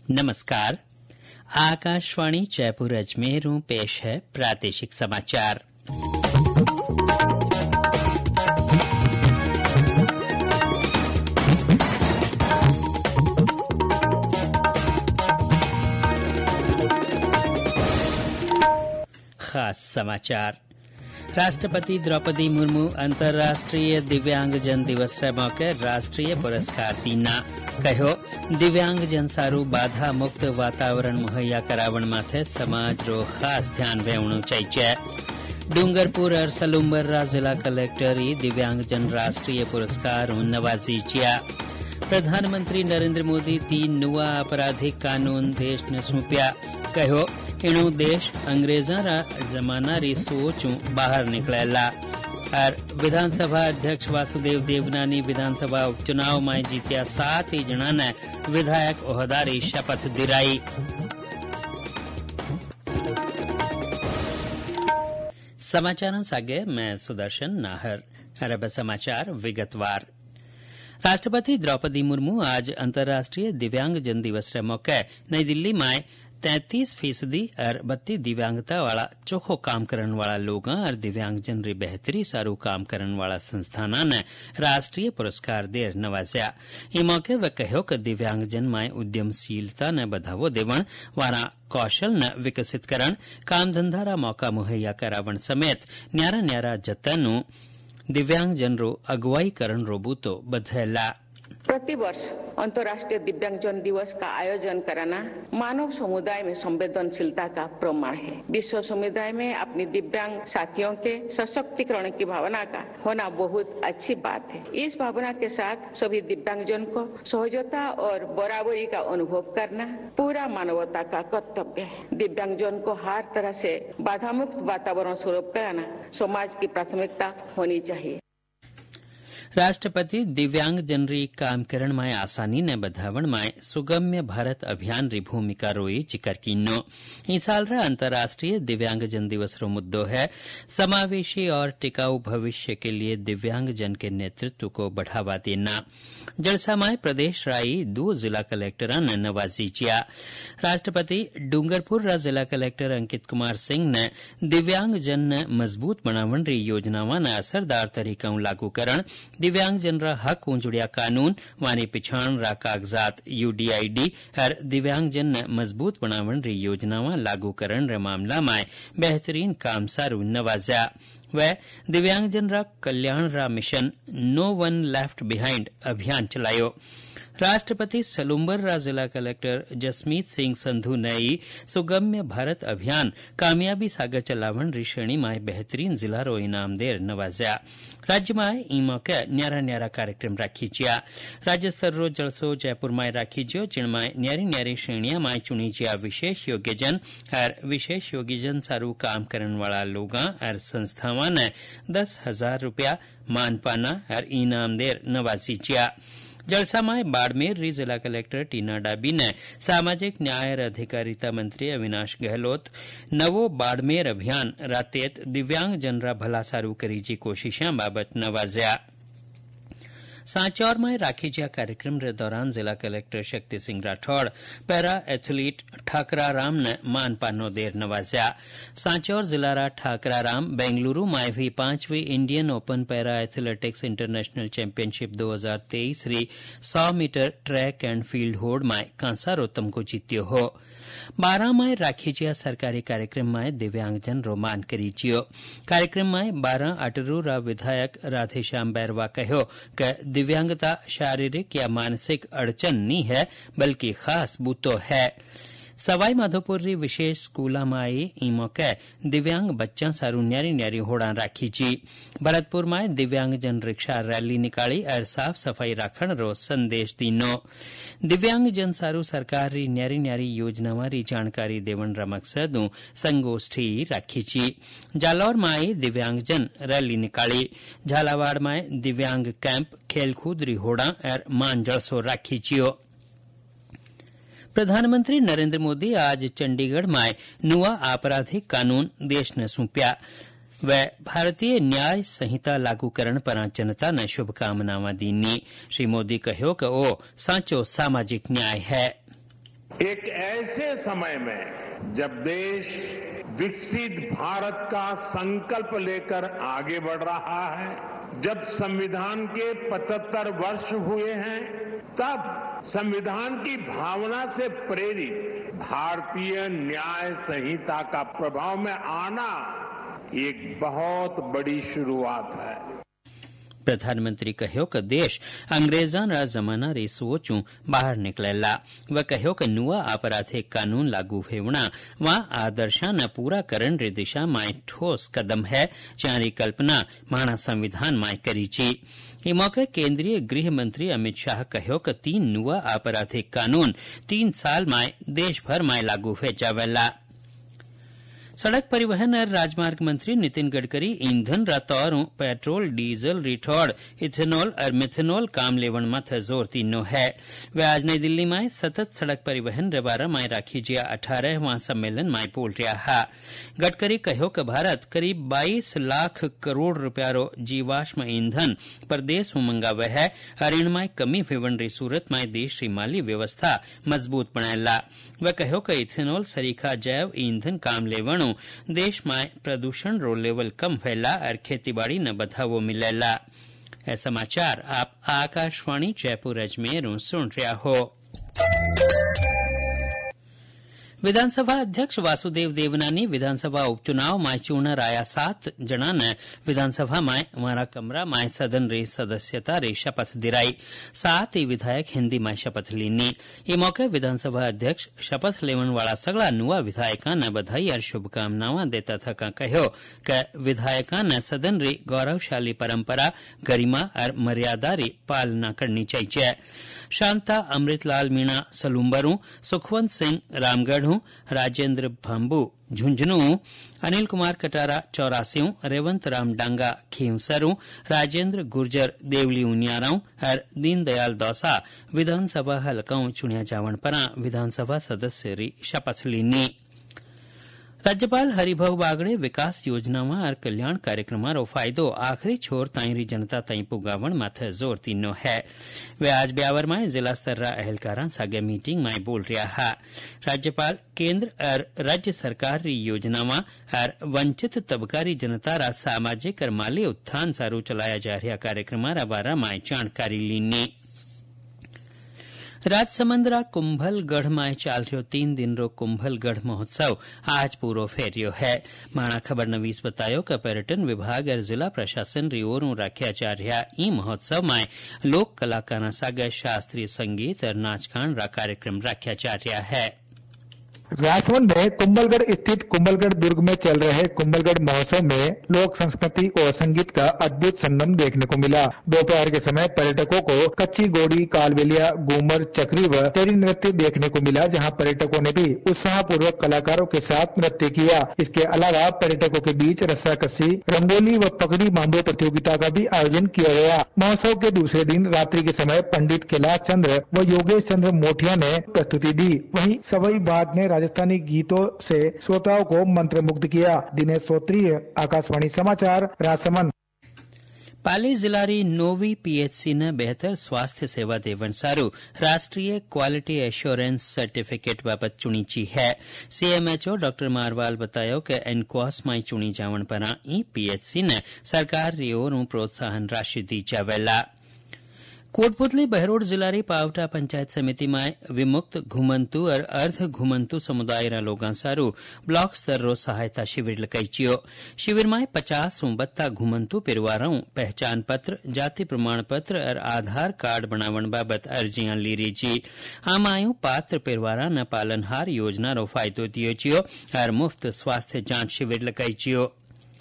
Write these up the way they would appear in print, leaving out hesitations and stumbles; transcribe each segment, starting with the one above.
नमस्कार। आकाशवाणी जयपुर अजमेर पेश है प्रादेशिक समाचार। खास समाचार। राष्ट्रपति द्रौपदी मुर्मू अंतर्राष्ट्रीय दिव्यांगजन दिवस मौके राष्ट्रीय पुरस्कार दीना कहो दिव्यांगजन सारू बाधा मुक्त वातावरण मुहैया करावण माथे समाज रो खास ध्यान वेवणु चाहिए। डूंगरपुर और सलुम्बर्रा जिला कलेक्टर दिव्यांगजन राष्ट्रीय पुरस्कार नवाजी चिया। प्रधानमंत्री नरेंद्र मोदी 3 नुआ आपराधिक कानून देश ने सौंप्या कहो इणु देश अंग्रेजा रा जमाना री सोचू बाहर निकलेला। और विधानसभा अध्यक्ष वासुदेव देवनानी विधानसभा उपचुनाव में जीत्या 7 जना ने विधायक ओहदारी शपथ दिलाई। समाचारों सागे मैं सुदर्शन नाहर। अरब समाचार विगतवार। राष्ट्रपति द्रौपदी मुर्मू आज अंतर्राष्ट्रीय दिव्यांगजन दिवस रे मौके नई दिल्ली में 33% और 32 दिव्यांगता वाला चोखो काम करने वाला लोगों और दिव्यांगजन री बेहतरी सारू काम करने वाला संस्थाना ने राष्ट्रीय पुरस्कार देर नवाजा। ई मौके वे कहो कि दिव्यांगजन में उद्यमशीलता ने बढ़ावो देवण वाला कौशल ने विकसित करण काम धंधा रा मौका मुहैया करावण समेत न्यारा न्यारा जतनु दिव्यांगजन रो अगुवाई करण रोबूतो बधेला। प्रतिवर्ष अंतर्राष्ट्रीय दिव्यांगजन दिवस का आयोजन कराना मानव समुदाय में संवेदनशीलता का प्रमाण है। विश्व समुदाय में अपनी दिव्यांग साथियों के सशक्तिकरण की भावना का होना बहुत अच्छी बात है। इस भावना के साथ सभी दिव्यांगजन को सहजता और बराबरी का अनुभव करना पूरा मानवता का कर्तव्य है। दिव्यांगजन को हर तरह से बाधा मुक्त वातावरण सुलभ कराना समाज की प्राथमिकता होनी चाहिए। राष्ट्रपति दिव्यांगजन री काम करण में आसानी ने बढ़ावण में सुगम्य भारत अभियान री भूमिका रोई जिक्र कीनो। इस साल रा अंतर्राष्ट्रीय दिव्यांगजन दिवस रो मुद्दो है समावेशी और टिकाऊ भविष्य के लिए दिव्यांगजन के नेतृत्व को बढ़ावा देना। जलसा में प्रदेश राई 2 जिला कलेक्टर ने नवाजी किया। राष्ट्रपति डूंगरपुर रा जिला कलेक्टर अंकित कुमार सिंह ने दिव्यांगजन ने मजबूत बनावण री योजनावां ने असरदार तरीका लागू करण दिव्यांगजन रा हक ऊंजुड़िया कानून वानी पिछाण रा कागजात UDID और दिव्यांगजन ने मजबूत बनावण री योजनावां लागू करण रे मामला में बेहतरीन काम सारू नवाजा। वे दिव्यांगजन रा कल्याण रा mission no one left behind अभियान चलायो। राष्ट्रपति सलुम्बर्रा जिला कलेक्टर जसमीत सिंह संधू ने सुगम्य भारत अभियान कामयाबी सागर चलावण री श्रेणी में बेहतरीन जिला रो इनाम देर नवाजा। राज्य में ई मौके न्यारा न्यारा कार्यक्रम राखी जिया। राज्य स्तर रो जलसो जयपुर में राखी जियो जिन में न्यारी न्यारी श्रेणिया में चुनी जिया विशेष योग्यजन और विशेष योग्यजन सारू काम करने वाला लोगा और संस्थावां ने 10,000 रुपया मानपाना और इनाम देर नवाजी जिया। जलसा में बाड़मेर री जिला कलेक्टर टीना डाबी ने सामाजिक न्याय और अधिकारिता मंत्री अविनाश गहलोत नवो बाड़मेर अभियान रातेत दिव्यांगजन रा भला सारू करी जी कोशिशां बाबत नवाजा। सांचौर में राखी जिया कार्यक्रम रे दौरान जिला collector Shakti Singh Rathore para athlete Thakra Ram ने मानपानो देर नवाजा। सांचौर जिला रा ठाकरा राम बेंगलुरु में भी 5वीं Indian Open para athletics international championship 2023 री 100 मीटर ट्रैक एंड फील्ड होड़ में कांसा रोतम को जीत्यो हो। 12 में राखी जिया सरकारी कार्यक्रम में दिव्यांगजन रोमान करी जियो। कार्यक्रम में 12 अटरू रा विधायक राधेश्याम बैरवा कहो कि दिव्यांगता शारीरिक या मानसिक अड़चन नहीं है बल्कि खास बूतो है। सवाई माधोपुर री विशेष स्कूला में आई ई मौके दिव्यांग बच्चा सारू न्यारी न्यारी होड़ा राखी जी। भरतपुर में दिव्यांगजन रिक्शा रैली निकाली और साफ सफाई राखण रो संदेश दीनो। दिव्यांगजन सारू सरकार री न्यारी न्यारी योजनावां री जानकारी देवण रा मकसदू संगोष्ठी राखी जी। जालौर में आई दिव्यांगजन रैली निकाली। झालावाड़ में दिव्यांग कैंप खेलकूद री होड़ा और मान जलसो राखी जियो। प्रधानमंत्री नरेंद्र मोदी आज चंडीगढ़ में नुआ आपराधिक कानून देश ने सौंप्या। वे भारतीय न्याय संहिता लागूकरण पर जनता ने शुभकामनावां दीनी। श्री मोदी कहो कि ओ साचो सामाजिक न्याय है। एक ऐसे समय में जब देश विकसित भारत का संकल्प लेकर आगे बढ़ रहा है, जब संविधान के 75 वर्ष हुए हैं, तब संविधान की भावना से प्रेरित भारतीय न्याय संहिता का प्रभाव में आना एक बहुत बड़ी शुरुआत है। प्रधानमंत्री कहो कि देश अंग्रेजाना जमाना री सोचू बहार निकलेला। वह कहो कि नुआ आपराधिक कानून लागू होवना वहां आदर्शा न पूरा करण री दिशा में ठोस कदम है, जारी कल्पना माणा संविधान में करी छी। ई मौके केंद्रीय गृह मंत्री अमित शाह कहो कि 3 नुआ आपराधिक कानून 3 साल में देश भर में लागू हो जावेला। सड़क परिवहन और राजमार्ग मंत्री नितिन गडकरी ईंधन रतौर पेट्रोल डीजल रिठौड़ इथेनॉल और मिथेनॉल काम लेवन मथ जोर तीनो है। वे आज नई दिल्ली में सतत सड़क परिवहन रे बारे में राखी जिया 18वां सम्मेलन में बोल रहा है। गडकरी कहो कि भारत करीब 22 लाख करोड़ रुपया रो जीवाश्म ईंधन प्रदेश में मंगावे है और इनमें कमी होवन री सूरत में देश री माली व्यवस्था मजबूत बनाएला। वे कहो कि इथेनॉल सरीखा जैव ईंधन काम लेवण देश में प्रदूषण रो लेवल कम फैला और खेतीबाड़ी न बढ़ावो मिलेला। यह समाचार आप आकाशवाणी जयपुर अजमेर सुन रहा हो। विधानसभा अध्यक्ष वासुदेव देवनानी विधानसभा उपचुनाव में चुनार आया 7 जना ने विधानसभा में हमारा कमरा में सदन री सदस्यता री शपथ दिलाई। 7 ही विधायक हिंदी में शपथ लीनी। ये मौके विधानसभा अध्यक्ष शपथ लेवन वाला सगला नुआ विधायका ने बधाई और शुभकामनाएं देता था कहो कि विधायका ने सदन री गौरवशाली परंपरा गरिमा और मर्यादा री पालना करनी चाहिए। शांता अमृतलाल मीणा सलूम्बरू, सुखवंत सिंह रामगढ़, राजेंद्र भांबू झुंझुनू, अनिल कुमार कटारा चौरासियों, रेवंत राम डांगा खींवसरू, राजेंद्र गुर्जर देवली उनियाराऊ और दीनदयाल दौसा विधानसभा हलकाओं चुनिया जावन परा विधानसभा सदस्य री शपथ लीनी। राज्यपाल हरिभाऊ बागड़े विकास योजनाओं और कल्याण कार्यक्रमों रो फायदो आखिरी छोर ताईरी जनता ताई पुगावण माथे जोर तीनो है। वे आज ब्यावर में जिला स्तर रा अहलकारां सागे मीटिंग में बोल रहा है। राज्यपाल केंद्र और राज्य सरकार री योजनाओं और वंचित तबका री जनता रा सामाजिक और माली उत्थान सारू चलाया जा रहा कार्यक्रमों रा बारे में जानकारी लीनी। राजसमंद कुंभलगढ़ में चाल रहो 3 दिन रो कुंभलगढ़ महोत्सव आज पूरो फेरियो है। माणा खबर नवीस बतायो कि पर्यटन विभाग और जिला प्रशासन री ओरों रखा जा रहा ई महोत्सव में लोक कलाकारों सागे शास्त्रीय संगीत और नाचगान रा कार्यक्रम रखा जा रहा है। राजसमंद में कुंभलगढ़ स्थित कुंभलगढ़ दुर्ग में चल रहे कुंभलगढ़ महोत्सव में लोक संस्कृति और संगीत का अद्भुत संगम देखने को मिला। दोपहर के समय पर्यटकों को कच्ची घोड़ी, कालबेलिया, घूमर, चक्री व तेरी नृत्य देखने को मिला, जहां पर्यटकों ने भी उत्साहपूर्वक कलाकारों के साथ नृत्य किया। इसके अलावा पर्यटकों के बीच रस्साकसी, रंगोली व पगड़ी बांधो प्रतियोगिता का भी आयोजन किया गया। महोत्सव के दूसरे दिन रात्रि के समय पंडित कैलाश चंद्र व योगेश चंद्र मोठिया ने प्रस्तुति दी। वहीं सवई बाग ने राजस्थानी गीतों से श्रोताओं को मंत्रमुग्ध किया। दिनेश सोत्री, आकाशवाणी समाचार, राजसमंद। पाली जिला री 9वीं पीएचसी ने बेहतर स्वास्थ्य सेवा देवन सारू राष्ट्रीय क्वालिटी एश्योरेंस सर्टिफिकेट बाबत चुनी ची है। सीएमएचओ डॉक्टर मारवाल बतायो कि एनक्वास में चुनी जावन परा ई पीएचसी ने सरकार री ओरों प्रोत्साहन राशि दी जावेला। कोटपुतली बहरोड जिला री पावटा पंचायत समिति में विमुक्त घुमंतु और अर्ध घुमंतु समुदाय रा लोगां सारू ब्लॉक स्तर रो सहायता शिविर लगाईचियो। शिविर में 50 बत्ता घुमंतु परिवारों पहचान पत्र, जाति प्रमाण पत्र और आधार कार्ड बनावन बाबत अर्जियां ली रही जी। आम आयु पात्र परिवारा न पालनहार योजना रो फायदो दियो चियो और मुफ्त स्वास्थ्य जांच शिविर लगाईचियो।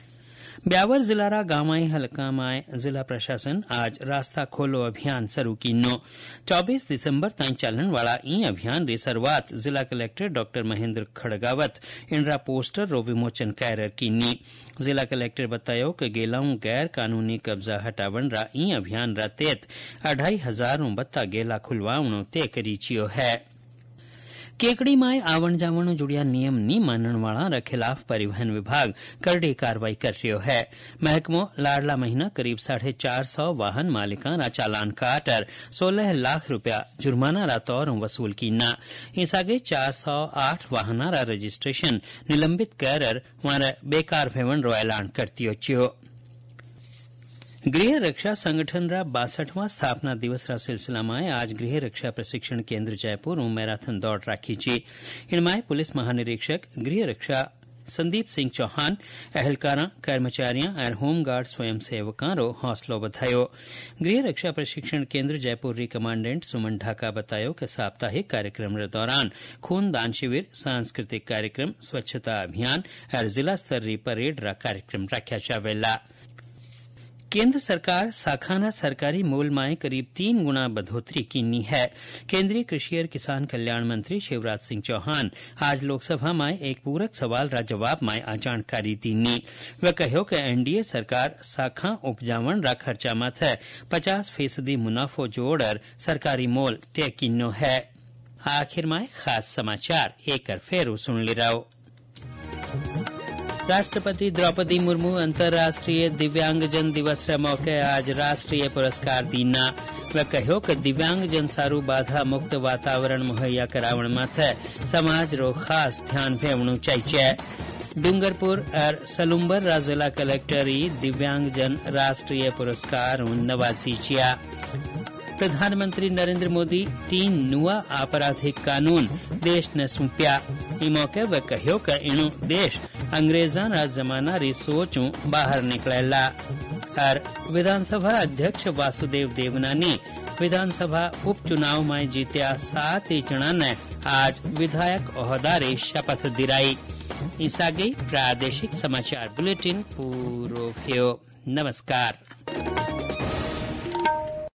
ब्यावर जिला रा गांवाई हलका में जिला प्रशासन आज रास्ता खोलो अभियान शुरू कीनो। 24 दिसंबर तक चलन वाला ई अभियान री शुरुआत जिला कलेक्टर डॉक्टर महेंद्र खड़गावत इनरा पोस्टर रो विमोचन कैर कीनी। जिला कलेक्टर बतायो कि गेलाऊ गैर कानूनी कब्जा हटावन रा ई अभियान रा तेत 2500 बत्ता गेला खुलवावनो तय करी चियो है। केकड़ी में आवण जावण जुड़िया नियम नी मानण वाला खिलाफ परिवहन विभाग करड़ी कार्रवाई कर रही है। महकमो लाडला महीना करीब 450 वाहन मालिका रा चालान काटर 16 लाख रुपया जुर्माना रा तौर वसूल कीना। इस आगे 408 वाहना रा रजिस्ट्रेशन निलंबित कर वार बेकार भेवण रो ऐलान करती छियो। गृह रक्षा संगठन रा 62वां स्थापना दिवस रा सिलसिला में आज गृह रक्षा प्रशिक्षण केंद्र जयपुर में मैराथन दौड़ राखी छी। इनमें पुलिस महानिरीक्षक गृह रक्षा संदीप सिंह चौहान अहलकारा कर्मचारियों और होमगार्ड स्वयंसेवकों रो हौसलो बधायो। गृह रक्षा प्रशिक्षण केंद्र जयपुर री कमांडेंट सुमन ढाका बतायो कि साप्ताहिक कार्यक्रम रे दौरान खूनदान शिविर, सांस्कृतिक कार्यक्रम, स्वच्छता अभियान और जिला स्तर री परेड रा कार्यक्रम रखा जावेला। केंद्र सरकार साखाना सरकारी मोल में करीब 3 गुना बढ़ोतरी कीनी है। केंद्रीय कृषि और किसान कल्याण मंत्री शिवराज सिंह चौहान आज लोकसभा में एक पूरक सवाल रा जवाब में आ जानकारी दीनी। वे कहो कि एनडीए सरकार साखा उपजावण रा खर्चा माथे 50% मुनाफो जोड़कर सरकारी मोल तय कीनो है। आखिर में खास समाचार एक फेरू सुन ली रहो। राष्ट्रपति द्रौपदी मुर्मू अंतर्राष्ट्रीय दिव्यांगजन दिवस रे मौके आज राष्ट्रीय पुरस्कार दीना। वे कहो कि दिव्यांगजन सारू बाधा मुक्त वातावरण मुहैया करावण माथे समाज रो खास ध्यान भेवणु चाहिए। डूंगरपुर और सलुम्बर रा जिला कलेक्टर दिव्यांगजन राष्ट्रीय पुरस्कार नवासी चिया। प्रधानमंत्री नरेंद्र मोदी 3 नुआ आपराधिक कानून देश ने सौंप्या। ई मौके वे कहो कि इनु देश अंग्रेजां रा जमाना री सोचू बाहर निकलेला। और विधानसभा अध्यक्ष वासुदेव देवनानी विधानसभा उपचुनाव में जीत्या 7 जना ने आज विधायक ओहदारी शपथ दिलाई। इस आगे प्रादेशिक समाचार बुलेटिन पूरो भयो। नमस्कार।